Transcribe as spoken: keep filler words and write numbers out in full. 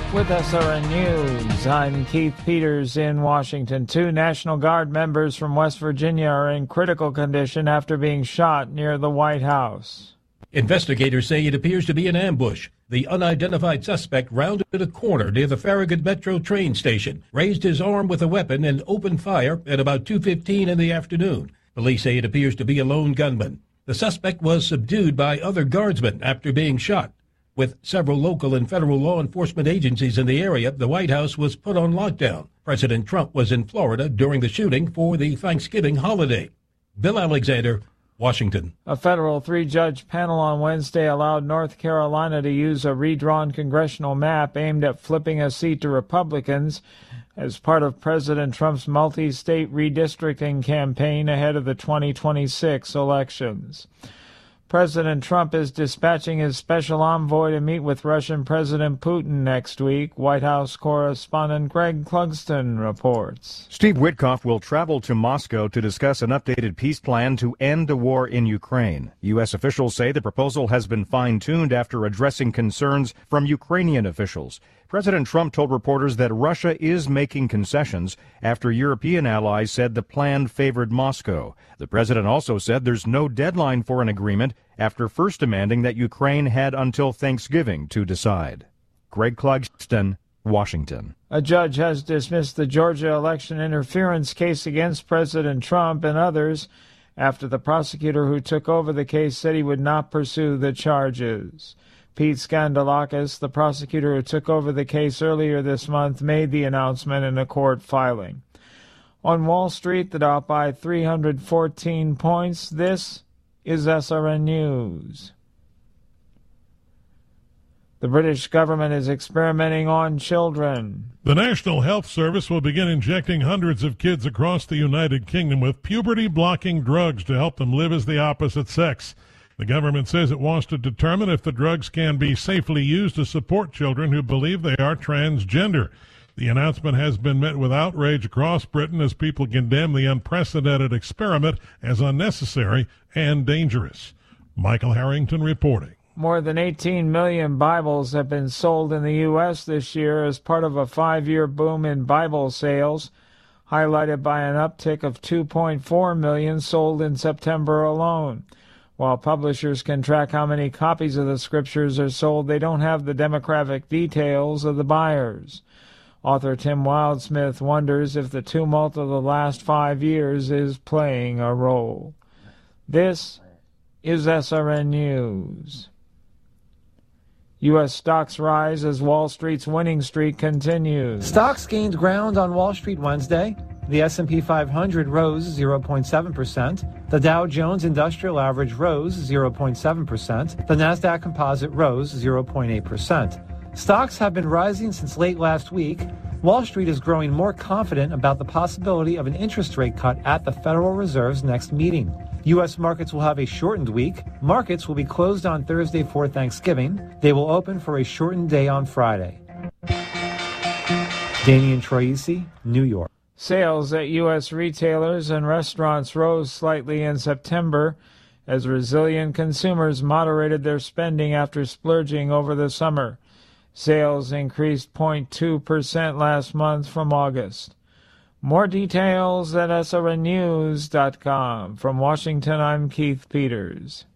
With S R N News, I'm Keith Peters in Washington. Two National Guard members from West Virginia are in critical condition after being shot near the White House. Investigators say it appears to be an ambush. The unidentified suspect rounded a corner near the Farragut Metro train station, raised his arm with a weapon, and opened fire at about two fifteen in the afternoon. Police say it appears to be a lone gunman. The suspect was subdued by other guardsmen after being shot. With several local and federal law enforcement agencies in the area, the White House was put on lockdown. President Trump was in Florida during the shooting for the Thanksgiving holiday. Bill Alexander, Washington. A federal three-judge panel on Wednesday allowed North Carolina to use a redrawn congressional map aimed at flipping a seat to Republicans as part of President Trump's multi-state redistricting campaign ahead of the twenty twenty-six elections. President Trump is dispatching his special envoy to meet with Russian President Putin next week. White House correspondent Greg Clugston reports. Steve Witkoff will travel to Moscow to discuss an updated peace plan to end the war in Ukraine. U S officials say the proposal has been fine-tuned after addressing concerns from Ukrainian officials. President Trump told reporters that Russia is making concessions after European allies said the plan favored Moscow. The president also said there's no deadline for an agreement after first demanding that Ukraine had until Thanksgiving to decide. Greg Clugston, Washington. A judge has dismissed the Georgia election interference case against President Trump and others after the prosecutor who took over the case said he would not pursue the charges. Pete Skandalakis, the prosecutor who took over the case earlier this month, made the announcement in a court filing. On Wall Street, the Dow by three hundred fourteen points. This is S R N News. The British government is experimenting on children. The National Health Service will begin injecting hundreds of kids across the United Kingdom with puberty-blocking drugs to help them live as the opposite sex. The government says it wants to determine if the drugs can be safely used to support children who believe they are transgender. The announcement has been met with outrage across Britain as people condemn the unprecedented experiment as unnecessary and dangerous. Michael Harrington reporting. More than eighteen million Bibles have been sold in the U S this year as part of a five-year boom in Bible sales, highlighted by an uptick of two point four million sold in September alone. While publishers can track how many copies of the scriptures are sold, they don't have the demographic details of the buyers. Author Tim Wildsmith wonders if the tumult of the last five years is playing a role. This is S R N News. U S stocks rise as Wall Street's winning streak continues. Stocks gained ground on Wall Street Wednesday. The S and P five hundred rose zero point seven percent. The Dow Jones Industrial Average rose zero point seven percent. The Nasdaq Composite rose zero point eight percent. Stocks have been rising since late last week. Wall Street is growing more confident about the possibility of an interest rate cut at the Federal Reserve's next meeting. U S markets will have a shortened week. Markets will be closed on Thursday for Thanksgiving. They will open for a shortened day on Friday. Damian Troisi, New York. Sales at U S retailers and restaurants rose slightly in September as resilient consumers moderated their spending after splurging over the summer. Sales increased zero point two percent last month from August. More details at S R N news dot com. From Washington, I'm Keith Peters.